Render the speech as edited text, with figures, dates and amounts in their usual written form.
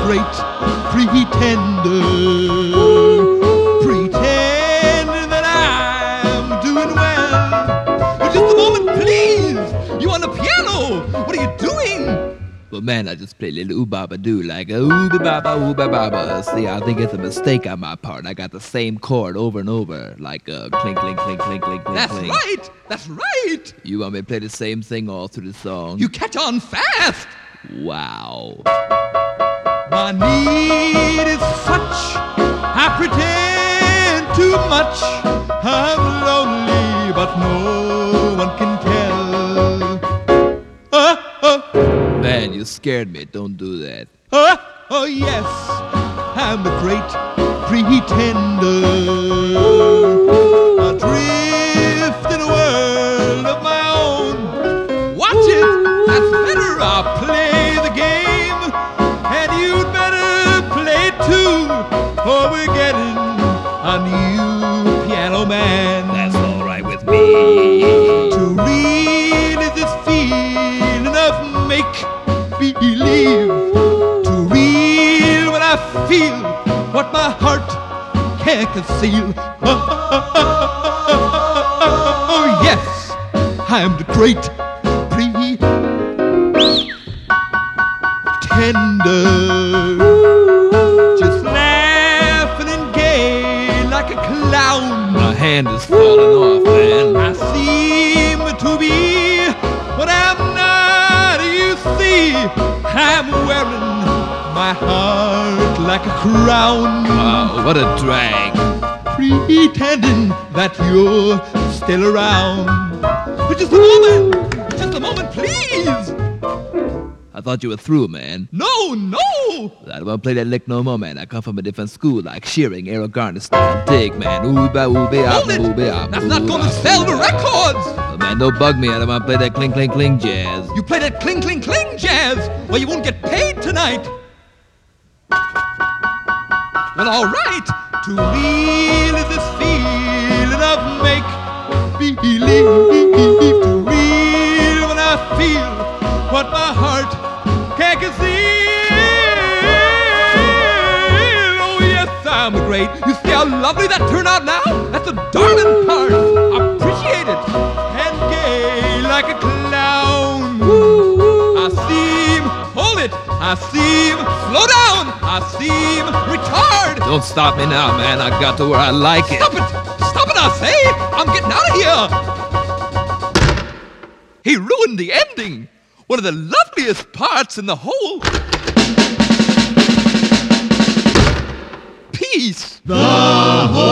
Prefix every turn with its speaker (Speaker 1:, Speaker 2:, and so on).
Speaker 1: great pretender. Pretending that I'm doing well. But just a moment, please. You on the piano? What are you doing?
Speaker 2: Well, man, I just play a little ooh-baba-doo, like a ooh-ba-ba, ooh-ba-ba-ba. See, I think it's a mistake on my part. I got the same chord over and over, like a clink, clink, clink, clink, clink, clink,
Speaker 1: That's
Speaker 2: clink.
Speaker 1: right. That's right.
Speaker 2: You want me to play the same thing all through the song?
Speaker 1: You catch on fast.
Speaker 2: Wow.
Speaker 1: My need is such, I pretend too much. I'm lonely, but no one can tell.
Speaker 2: Man, you scared me. Don't do that.
Speaker 1: Oh yes, I'm the great pretender. Adrift in a world of my own. Watch it, that's better. I'll play the game, and you'd better play too, or we're getting a new piano man.
Speaker 2: That's all right with me.
Speaker 1: To real is this feeling of make-believe. To real when I feel what my heart can't conceal. Oh yes, I am the great pretender. Just laughing and gay like a clown.
Speaker 2: My hand is falling off, man.
Speaker 1: I seem to be what I'm not. You see, I'm wearing my heart like a crown.
Speaker 2: Wow, what a drag.
Speaker 1: Pretending that you're still around. But just a moment, please.
Speaker 2: I thought you were through, man.
Speaker 1: No.
Speaker 2: I don't want to play that lick no more, man. I come from a different school, like Shearing, Errol Garner style. Dig, man.
Speaker 1: Hold it. That's not gonna sell the records.
Speaker 2: Oh, man, don't bug me. I don't want to play that cling, cling, cling jazz.
Speaker 1: You play that cling, cling, cling jazz, well, you won't get paid tonight. Well, all right. To real is this feeling of make-believe. To real when I feel what my heart can't conceal. Oh, yes, I'm great. You see how lovely that turned out now? That's the darling part. Appreciate it. And gay like a clown. I seem, slow down, I seem retarded.
Speaker 2: Don't stop me now, man. I got to where I like it.
Speaker 1: Stop it, I say. I'm getting out of here. He ruined the ending. One of the loveliest parts in the whole piece. The whole